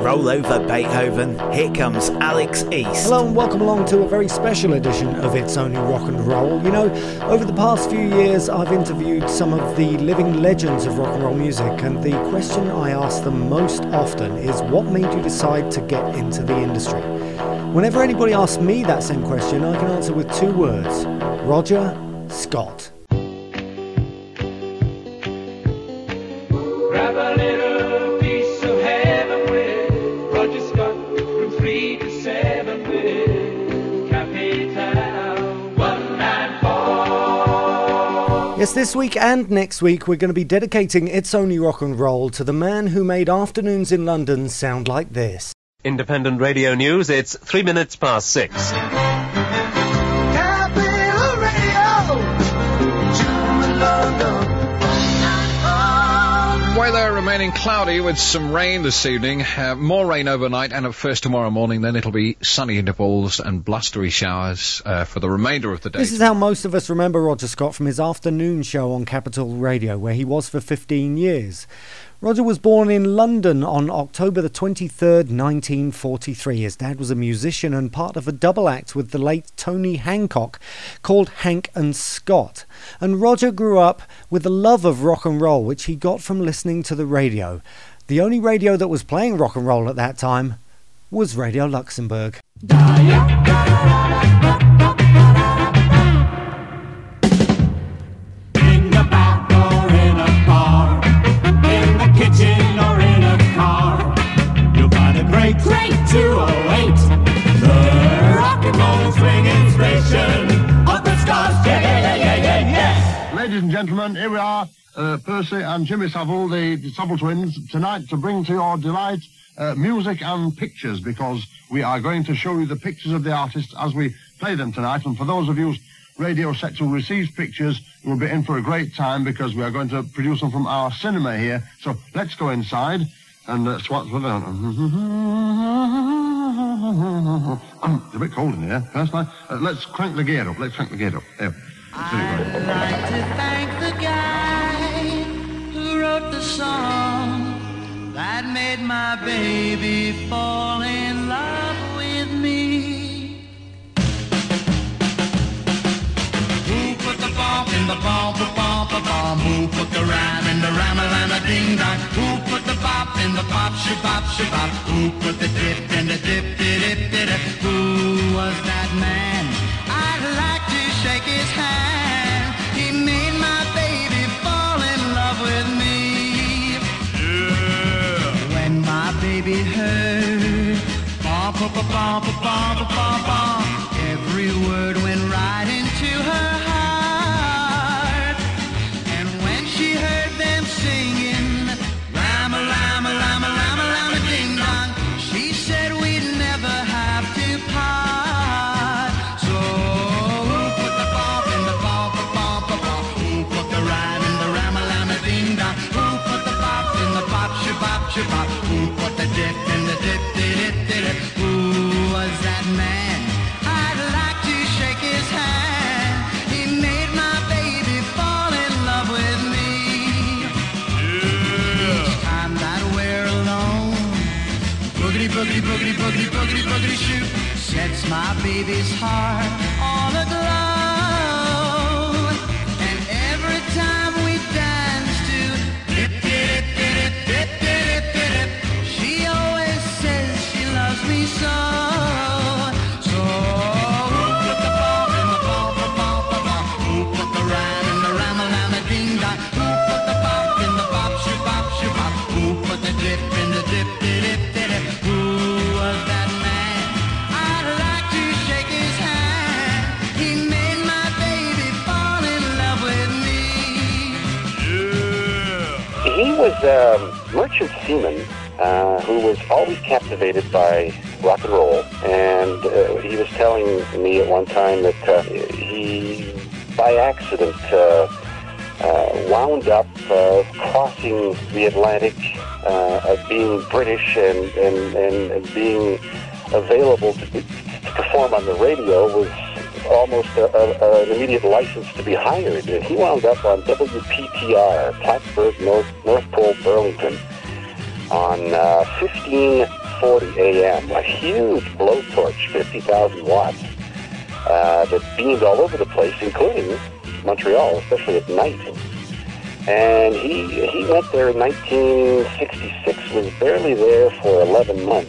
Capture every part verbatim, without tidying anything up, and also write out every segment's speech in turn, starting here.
Roll over Beethoven. Here comes Alex East. Hello and welcome along to a very special edition of It's Only Rock and Roll. You know, over the past few years I've interviewed some of the living legends of rock and roll music, and the question I ask them most often is, what made you decide to get into the industry? Whenever anybody asks me that same question, I can answer with two words: Roger Scott. Grab a little piece of heaven with Roger Scott from three to seven with Capital one nine four. Yes, this week and next week we're going to be dedicating It's Only Rock and Roll to the man who made afternoons in London sound like this. Independent Radio News, it's three minutes past six. Capital Radio to London. Weather remaining cloudy with some rain this evening, uh, more rain overnight, and at first tomorrow morning then it'll be sunny intervals and blustery showers uh, for the remainder of the day. This is how most of us remember Roger Scott, from his afternoon show on Capital Radio, where he was for fifteen years. Roger was born in London on October the twenty-third, nineteen forty-three. His dad was a musician and part of a double act with the late Tony Hancock called Hank and Scott. And Roger grew up with a love of rock and roll, which he got from listening to the radio. The only radio that was playing rock and roll at that time was Radio Luxembourg. Great, great two oh eight, the rock and roll swinging station of the stars, yeah, yeah, yeah, yeah, yeah. Ladies and gentlemen, here we are, uh, Percy and Jimmy Savile, the, the Savile twins, tonight to bring to your delight uh, music and pictures, because we are going to show you the pictures of the artists as we play them tonight. And for those of you radio sets who receives pictures, you will be in for a great time, because we are going to produce them from our cinema here. So let's go inside. And uh, swats with it. It's a bit cold in here. First, uh, let's crank the gear up. Let's crank the gear up. There. I'd like to thank the guy who wrote the song that made my baby fall in love with me. Who put the bump in the bump, the bump, the bump? Who put the rhyme in the rhyme, a rhyme, a ding dong? Who put the bop in the pop, shabop, shabop? Who put the dip in the dip, dip, dip, dip? Who was that man? I'd like to shake his hand. He made my baby fall in love with me. Yeah. When my baby heard bump, bump, bump, bump, bump, bump, bump, every word went right into her heart. And when she heard them singing rhyme, a rhyme, a rhyme, a rhyme, a rhyme, a ding dong, she said we'd never have to part. So who put the bump in the bump, the bump, the bump? Who put the rhyme in the rhyme, a rhyme, a ding dong? Who put the bop in the pop, shabop, shabop? Who put the dip in the dip, dip, dip, dip? Who was that man? I'd like to shake his hand. He made my baby fall in love with me. Yeah. Each time that we're alone, boogity, boogity, boogity, boogity, boogity, boogity, shoot, sets my baby's heart all aglow. And every time we dance to dip, dip, dip, dip, dip, dip, dip, she always says she loves me so. So who put the bump in the bump, the bump, the bump? Who put the rhyme in the rhyme, a rhyme, a ding dong? Who put the bop in the bop, shabop, shabop? Who put the dip in the dip, dip, dip, dip? Who was that man? I'd like to shake his hand. He made my baby fall in love with me. Yeah. He was a merchant seaman uh, who was always captivated by rock and roll, and uh, he was telling me at one time that uh, he, by accident, uh, uh, wound up uh, crossing the Atlantic, uh, of being British and, and, and, and being available to, to perform on the radio was almost a, a, an immediate license to be hired. And he wound up on W P T R, Plattsburgh, North, North Pole, Burlington, on uh, fifteen forty a.m., a huge blowtorch, fifty thousand watts, uh, that beamed all over the place, including Montreal, especially at night. And he he went there in nineteen sixty-six, was barely there for eleven months.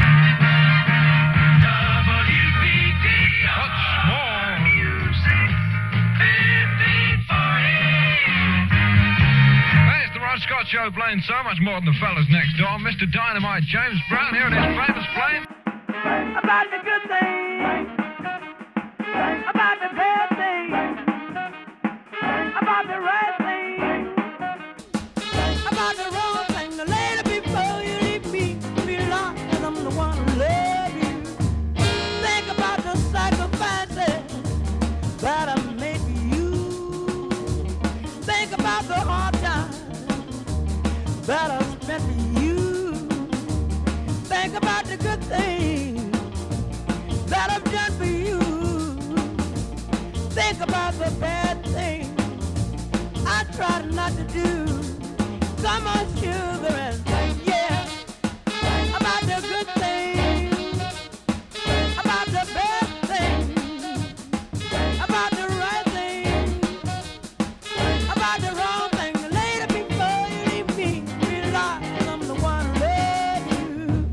Scott Show playing so much more than the fellas next door. Mister Dynamite James Brown here in his famous playing. About the good thing, about the bad thing, about the right thing, about the wrong thing. The later before you leave me, be lost, and I'm the one who love you. Think about the sacrifices that I made for you. Think about the hard times that I spent for you. Think about the good things that I've done for you. Think about the bad things I tried not to do. Come on, sugar, and think, yeah, about the good things, about the bad things, about the right things, about the wrong things. Later before you leave me, realize I'm the one who loves you.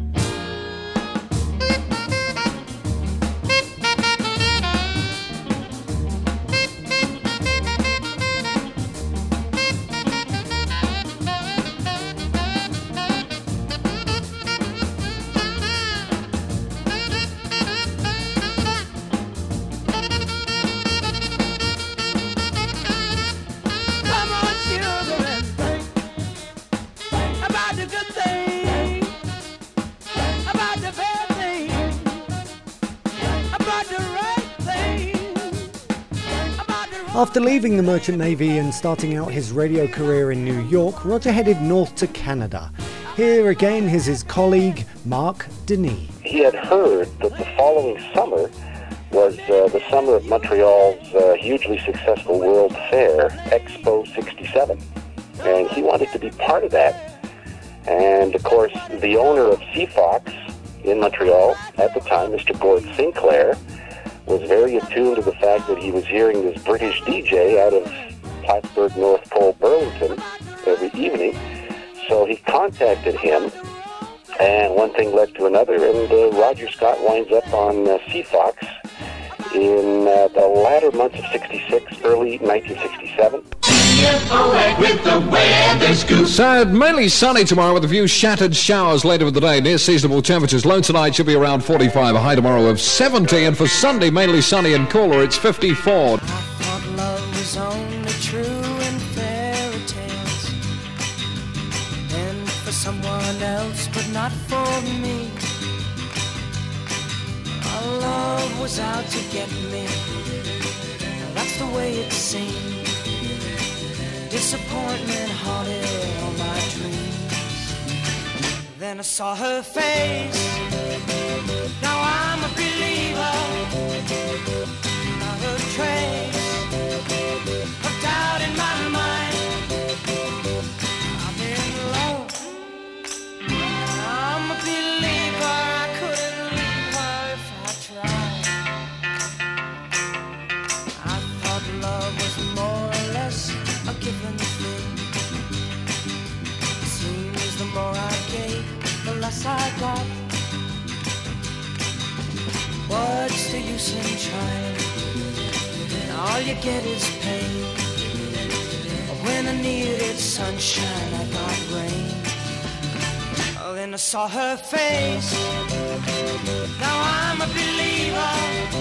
Come on, sugar, and think about the good things, about the bad things, about the right things, about the wrong. After leaving the Merchant Navy and starting out his radio career in New York, Roger headed north to Canada. Here again is his colleague, Mark Denis. He had heard that the following summer was uh, the summer of Montreal's uh, hugely successful World Fair, Expo sixty-seven. And he wanted to be part of that. And, of course, the owner of Seafox in Montreal at the time, Mister Gord Sinclair, was very attuned to the fact that he was hearing this British D J out of Plattsburgh, North Pole, Burlington every evening. So he contacted him, and one thing led to another, and uh, Roger Scott winds up on uh, Seafox in uh, the latter months of sixty-six, early nineteen sixty-seven. With the weather scoop. So, mainly sunny tomorrow with a few shattered showers later in the day. Near seasonable temperatures. Low tonight should be around forty-five. A high tomorrow of seventy. And for Sunday, mainly sunny and cooler, it's fifty-four. I thought love was only true in fairy tales, and for someone else, but not for me. Our love was out to get me. That's the way it seemed. Disappointment haunted all my dreams. Then I saw her face. Now I'm a believer. Not a trace of doubt in my mind. I'm in love. I'm a believer. I couldn't leave her if I tried. I thought love was more or less a given thing. Seems the more I gave, the less I got. What's the use in trying? And all you get is pain. When I needed sunshine, I got rain. Oh, then I saw her face. Now I'm a believer.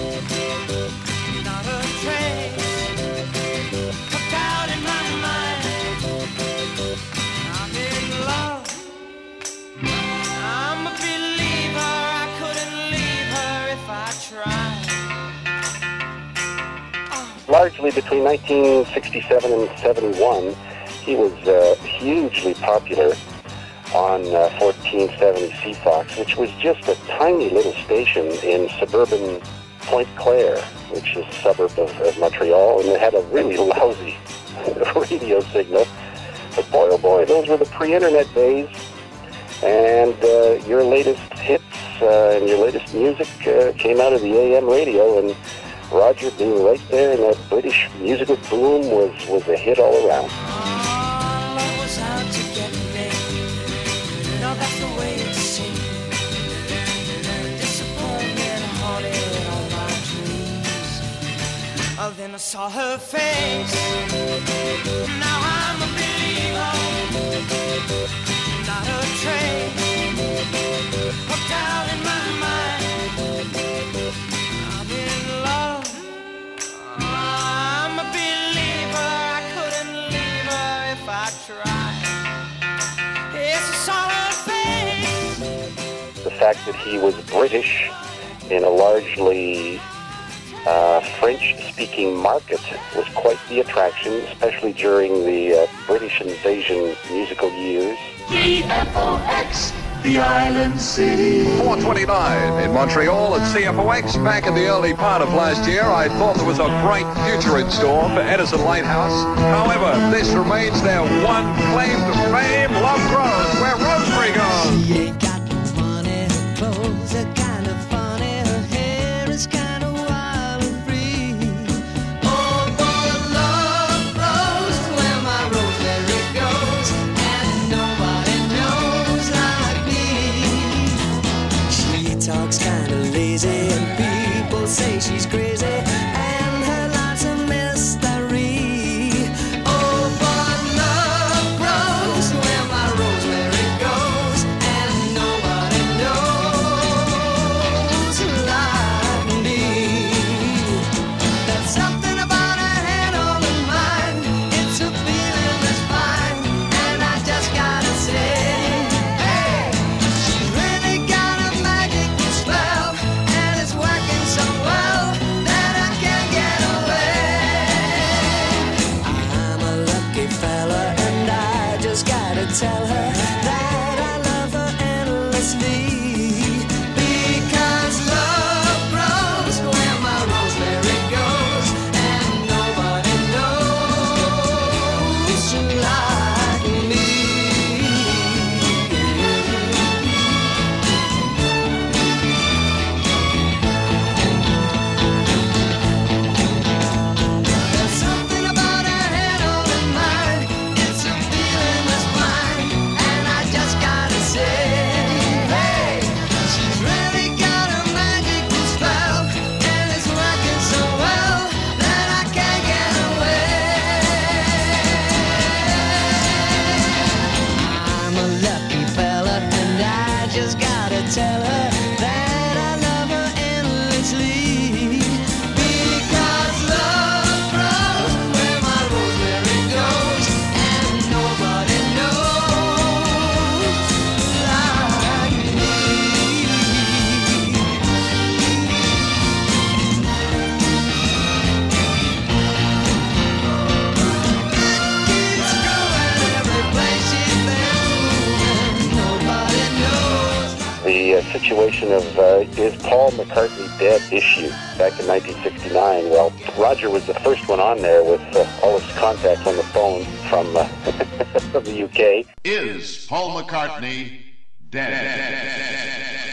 Not a trace of doubt in my mind. I'm in love. I'm a believer. I couldn't leave her if I tried. Oh. Largely between nineteen sixty-seven and seventy-one, he was uh, hugely popular on uh, fourteen seventy Seafox, which was just a tiny little station in suburban Pointe Claire, which is a suburb of, of Montreal, and it had a really lousy radio signal. But boy, oh boy, those were the pre-internet days, and uh, your latest hit uh, and your latest music uh, came out of the A M radio, and Roger being right there in that British musical boom was, was a hit all around. Love was out to get me. No, that's the way it seemed. Disappointment haunted all my dreams. Oh, then I saw her face. Now I'm a believer. Not a trace. Hooked out in my mind. I'm in love. I'm a believer. I couldn't leave her if I tried. Yes, I saw her face. The fact that he was British in a largely uh, French-speaking market was quite the attraction, especially during the uh, British invasion musical years. C F O X, the island city. four twenty-nine in Montreal at C F O X. Back in the early part of last year, I thought there was a bright future in store for Edison Lighthouse. However, this remains their one claim to fame. Love grows where Rosemary goes. She ain't got money, her clothes are kind of funny, her hair is kind of wild and free. Oh, boy, love grows where my rosemary goes, and nobody knows like me. She talks kind of lazy, and people say she's crazy, and her life's a mystery. Oh, but love grows where my rosemary goes, and nobody knows like me. There's something about her head on her mind. It's a feeling that's fine, and I just gotta say, hey, she's really got a magical spell, and it's working so well that I can't get away. I'm a lucky fella, and I just gotta tell her that I love her endlessly. Because love grows where my rosemary goes, and nobody knows like me. There's something about her head on her mind. It's a feeling that's fine, and I just gotta say, hey, she's really got a magical spell, and it's working so well that I can't get away. I'm a lucky fella, and I just gotta tell her that I love her endlessly. Because love grows where my rosemary goes, and nobody knows like me. Keeps growing every place she's been moving. Nobody knows. The uh, situation of uh, is Paul McCartney dead issue back in nineteen sixty-nine. Well, Roger was the first one on there with uh, all his contacts on the phone from, uh, from the U K. Is Paul McCartney dead?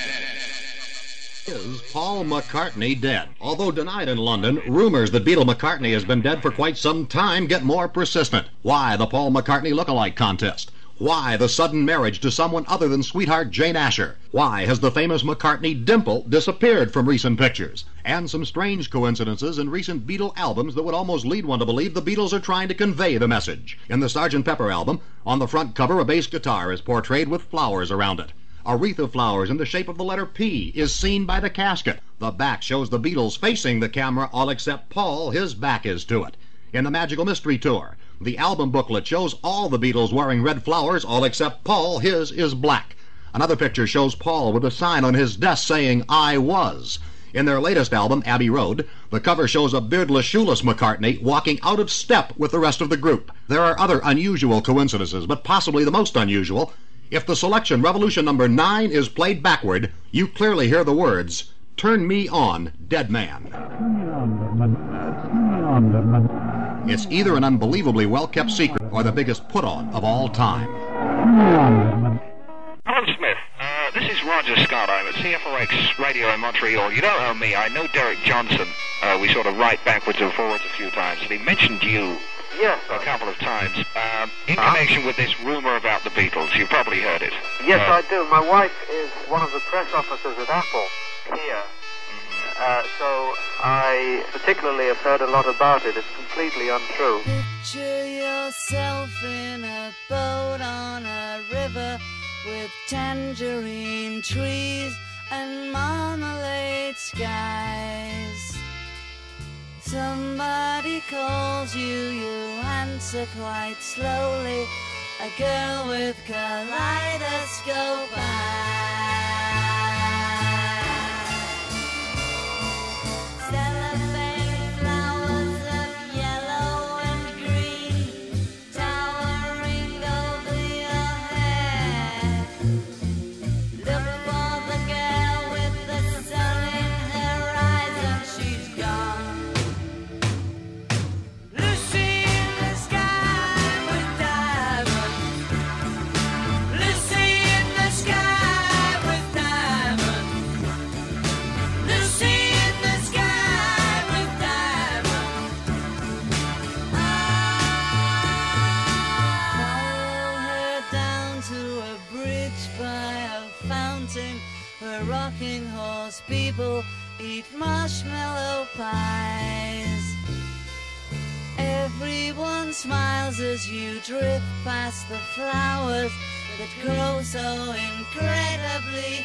Is Paul McCartney dead? Although denied in London, rumors that Beatle McCartney has been dead for quite some time get more persistent. Why the Paul McCartney look-alike contest? Why the sudden marriage to someone other than sweetheart Jane Asher? Why has the famous McCartney dimple disappeared from recent pictures? And some strange coincidences in recent Beatle albums that would almost lead one to believe the Beatles are trying to convey the message. In the Sergeant Pepper album, on the front cover, a bass guitar is portrayed with flowers around it. A wreath of flowers in the shape of the letter P is seen by the casket. The back shows the Beatles facing the camera, all except Paul. His back is to it. In the Magical Mystery Tour, the album booklet shows all the Beatles wearing red flowers, all except Paul. His is black. Another picture shows Paul with a sign on his desk saying, I was. In their latest album, Abbey Road, the cover shows a beardless, shoeless McCartney walking out of step with the rest of the group. There are other unusual coincidences, but possibly the most unusual. If the selection, Revolution number nine, is played backward, you clearly hear the words, Turn Me On, Dead Man. It's either an unbelievably well-kept secret or the biggest put-on of all time. Alan Smith, uh, this is Roger Scott. I'm at C F O X Radio in Montreal. You don't know me. I know Derek Johnson. Uh, we sort of write backwards and forwards a few times. And he mentioned you yes. a couple of times um, in uh-huh. connection with this rumor about the Beatles. You've probably heard it. Yes, uh, I do. My wife is one of the press officers at Apple here. Uh, so I particularly have heard a lot about it. It's completely untrue. Picture yourself in a boat on a river with tangerine trees and marmalade skies. Somebody calls you, you answer quite slowly. A girl with kaleidoscope eyes. Rocking horse people eat marshmallow pies. Everyone smiles as you drift past the flowers that grow so incredibly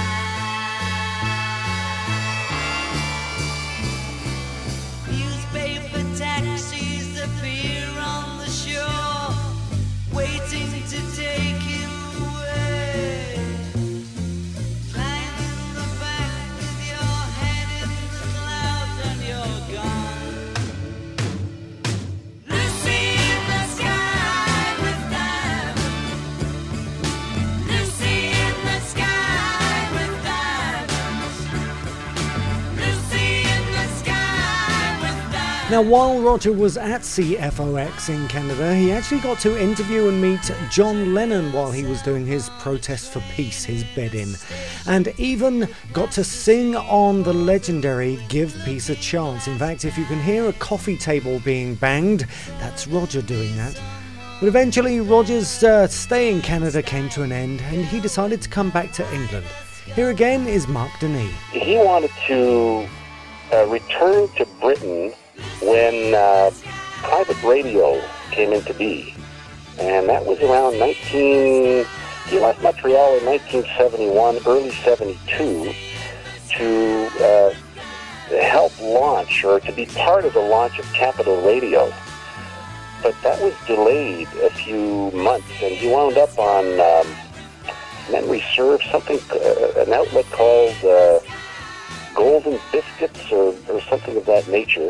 high. Newspaper taxis appear on the shore, waiting to take you away. Now, while Roger was at C F O X in Canada, he actually got to interview and meet John Lennon while he was doing his Protest for Peace, his bed-in, and even got to sing on the legendary Give Peace a Chance. In fact, if you can hear a coffee table being banged, that's Roger doing that. But eventually, Roger's uh, stay in Canada came to an end, and he decided to come back to England. Here again is Mark Denis. He wanted to uh, return to Britain when uh, private radio came into being, and that was around nineteen. He left Montreal in nineteen seventy-one, early seventy-two, to uh, help launch or to be part of the launch of Capital Radio. But that was delayed a few months, and he wound up on um, memory serve something, uh, an outlet called uh, Golden Biscuits or, or something of that nature.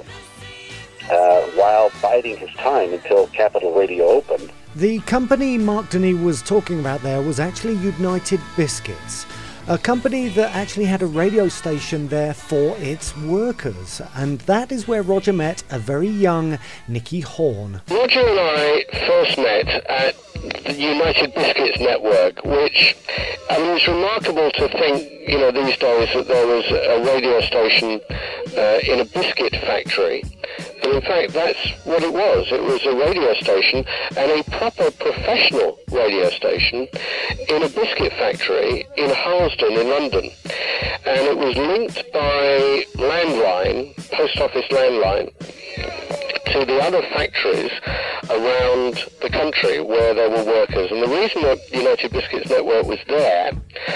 Uh, while biding his time until Capital Radio opened. The company Mark Denis was talking about there was actually United Biscuits, a company that actually had a radio station there for its workers, and that is where Roger met a very young Nicky Horn. Roger and I first met at the United Biscuits network, which, I mean, it's remarkable to think, you know, these days that there was a radio station uh, in a biscuit factory. And in fact, that's what it was. It was a radio station, and a proper professional radio station in a biscuit factory in Harlesden in London. And it was linked by landline, post office landline, to the other factories around the country where there were workers. And the reason that United Biscuits Network was there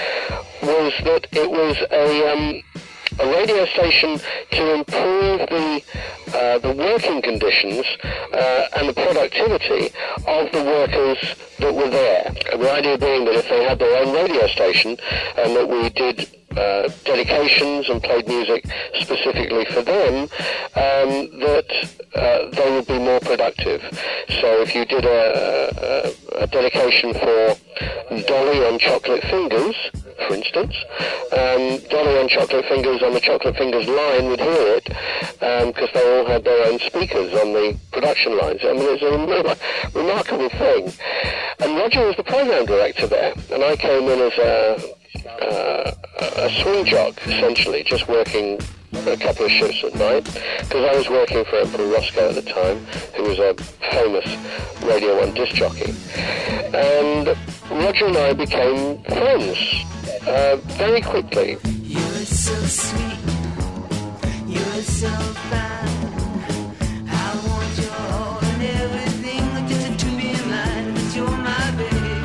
was that it was a... Um, a radio station to improve the uh, the working conditions uh, and the productivity of the workers that were there. And the idea being that if they had their own radio station and that we did uh, dedications and played music specifically for them, um, that uh, they would be more productive. So if you did a, a, a dedication for Dolly on Chocolate Fingers, for instance, um, Dolly on Chocolate Fingers on the Chocolate Fingers line would hear it because um, they all had their own speakers on the production lines. I mean, it's a remar- remarkable thing. And Roger was the program director there, and I came in as a, uh, a swing jock, essentially, just working a couple of shifts at night, because I was working for Emperor Roscoe at the time, who was a famous Radio one disc jockey. And Roger and I became friends uh, very quickly. You were so sweet, you were so fine. I want your all and everything, just to be mine, 'cause you're my baby,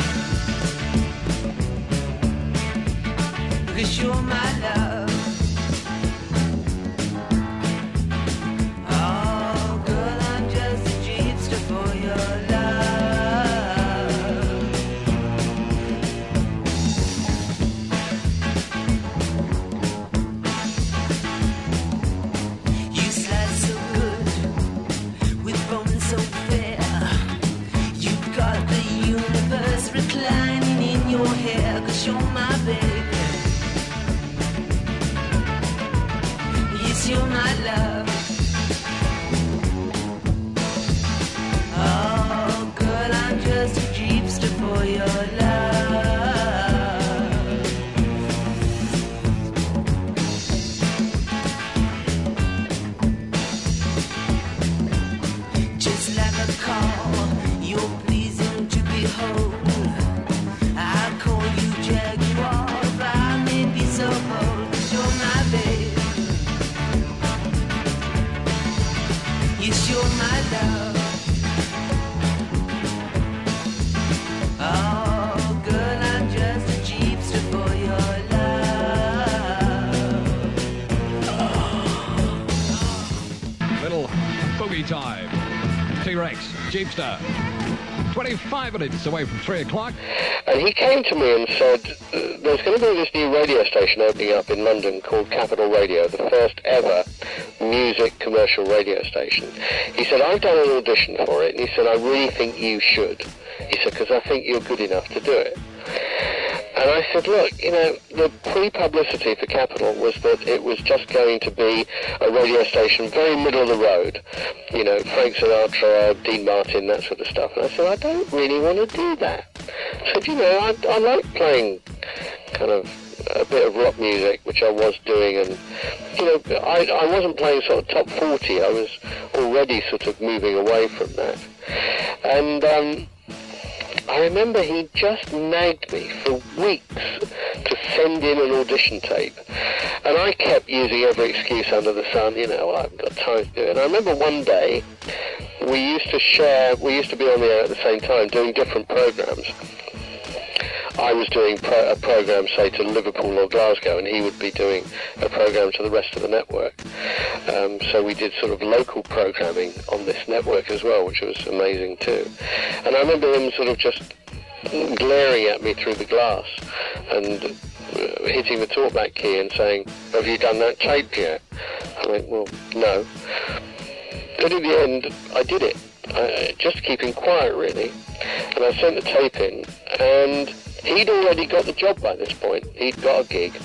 'cause you're my love. Oh, girl, I'm just a dreamster for your you're my baby, yes, you're my love. Oh, girl, I'm just a dreamster for your love. Just like a call, you're pleasing to behold. I call you Jaguar, if I may be so bold, 'cause you're my babe. Yes, you're my love. Oh, girl, I'm just a jeepster for your love. Little boogie time. T-Rex, Jeepster. twenty-five minutes away from three o'clock. And he came to me and said, there's going to be this new radio station opening up in London called Capital Radio, the first ever music commercial radio station. He said, I've done an audition for it, and he said, I really think you should. He said, because I think you're good enough to do it. And I said, look, you know, the pre-publicity for Capital was that it was just going to be a radio station very middle of the road. You know, Frank Sinatra, Dean Martin, that sort of stuff. And I said, I don't really want to do that. I said, you know, I, I like playing kind of a bit of rock music, which I was doing. And, you know, I, I wasn't playing sort of top forty. I was already sort of moving away from that. And, um... I remember he just nagged me for weeks to send in an audition tape. And I kept using every excuse under the sun, you know, well, I haven't got time to do it. And I remember one day, we used to share, we used to be on the air at the same time doing different programs. I was doing pro- a program, say, to Liverpool or Glasgow, and he would be doing a program to the rest of the network. Um, so we did sort of local programming on this network as well, which was amazing too. And I remember him sort of just glaring at me through the glass and uh, hitting the talkback key and saying, have you done that tape yet? I went, well, no. But in the end, I did it, I, just keeping quiet, really. And I sent the tape in, and he'd already got the job by this point. He'd got a gig.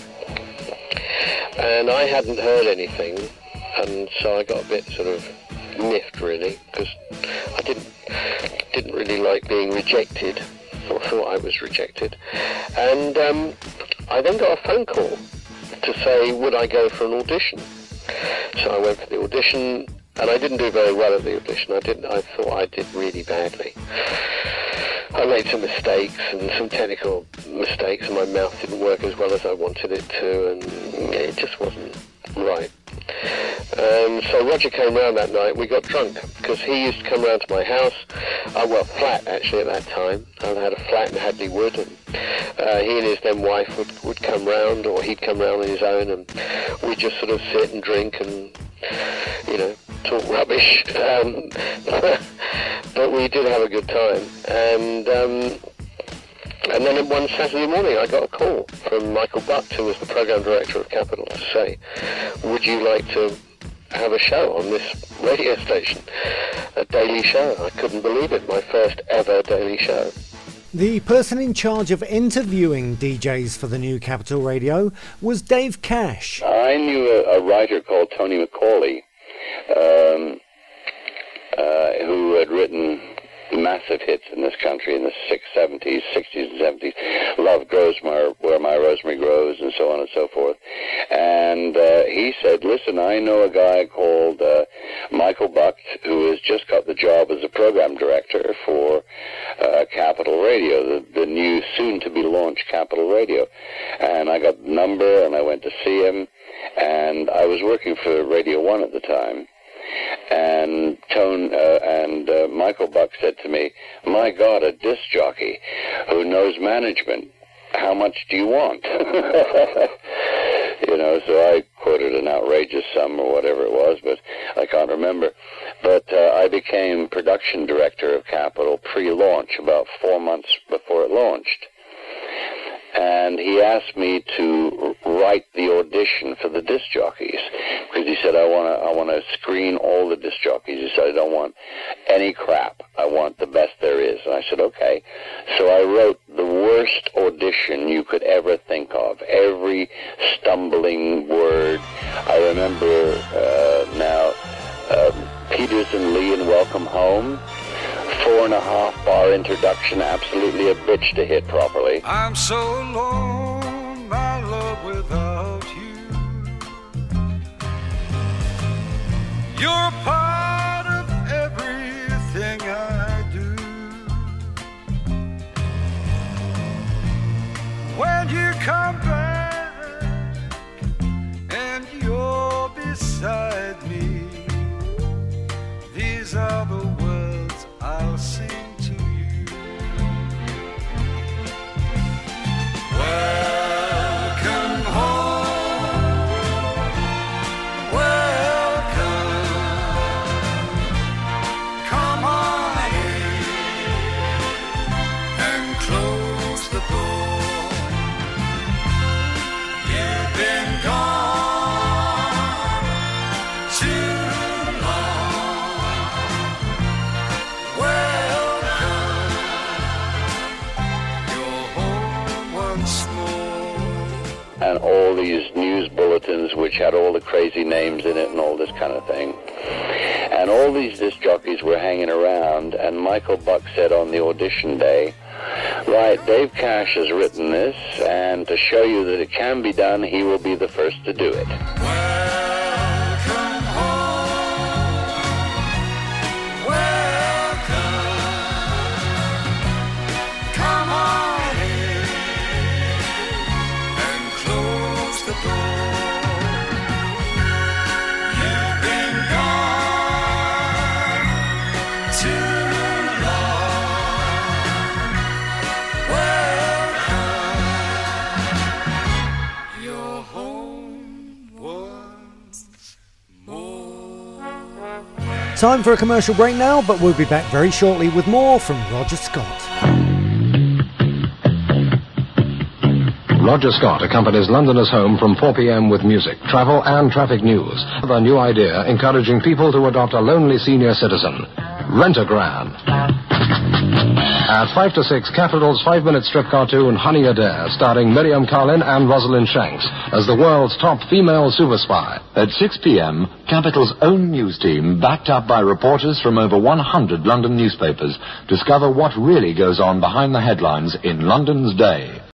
And I hadn't heard anything, and so I got a bit sort of miffed, really, because I didn't didn't really like being rejected, or thought I was rejected. And um, I then got a phone call to say, would I go for an audition? So I went for the audition, and I didn't do very well at the audition. I didn't. I thought I did really badly. I made some mistakes and some technical mistakes, and my mouth didn't work as well as I wanted it to, and it just wasn't right. Um, so Roger came round that night. We got drunk because he used to come round to my house, uh, well, flat actually at that time. I had a flat in Hadley Wood, and uh, he and his then wife would, would come round, or he'd come round on his own, and we'd just sort of sit and drink and, you know, talk rubbish. Um, but we did have a good time, and um, and then one Saturday morning I got a call from Michael Butt, who was the program director of Capital, to say, would you like to have a show on this radio station, a daily show? I couldn't believe it, my first ever daily show. The person in charge of interviewing D Js for the new Capital Radio was Dave Cash. I knew a, a writer called Tony McCauley, um, uh, who had written massive hits in this country in the six, seventies, sixties and seventies. Love Grows my, Where My Rosemary Grows, and so on and so forth. And uh, he said, listen, I know a guy called uh, Michael Buck who has just got the job as a program director for uh, Capital Radio, the, the new, soon-to-be-launched Capital Radio. And I got the number, and I went to see him, and I was working for Radio One at the time. And Tone uh, and uh, Michael Buck said to me, my God, a disc jockey who knows management. How much do you want? You know, so I quoted an outrageous sum or whatever it was, but I can't remember. But uh, I became production director of Capital pre-launch, about four months before it launched. And he asked me to write the audition for the disc jockeys, because he said, I want to I want to screen all the disc jockeys. He said, I don't want any crap. I want the best there is. And I said, okay. So I wrote the worst audition you could ever think of, every stumbling word. I remember uh, now uh, Peters and Lee in Welcome Home. Four and a half bar introduction, absolutely a bitch to hit properly. I'm so alone, my love, without you. You're a part of everything I do. When you come back and you're beside me, these are the words I'll sing to you. Welcome home, welcome. Come on in and close the door. You've been gone too long. Welcome, you're home once more. And all these news bulletins which had all the crazy names in it and all this kind of thing. And all these disc jockeys were hanging around, and Michael Buck said on the audition day, right, Dave Cash has written this, and to show you that it can be done, he will be the first to do it. Welcome home, welcome. Come on in and close the door. You've been gone too long. Welcome, you're home once more. Time for a commercial break now, but we'll be back very shortly with more from Roger Scott. Roger Scott accompanies Londoners home from four p.m. with music, travel and traffic news. A new idea encouraging people to adopt a lonely senior citizen. Rent-A-Gran. At five to six, Capital's five-minute strip cartoon Honey Adair, starring Miriam Carlin and Rosalind Shanks as the world's top female super spy. At six p.m., Capital's own news team, backed up by reporters from over one hundred London newspapers, discover what really goes on behind the headlines in London's day.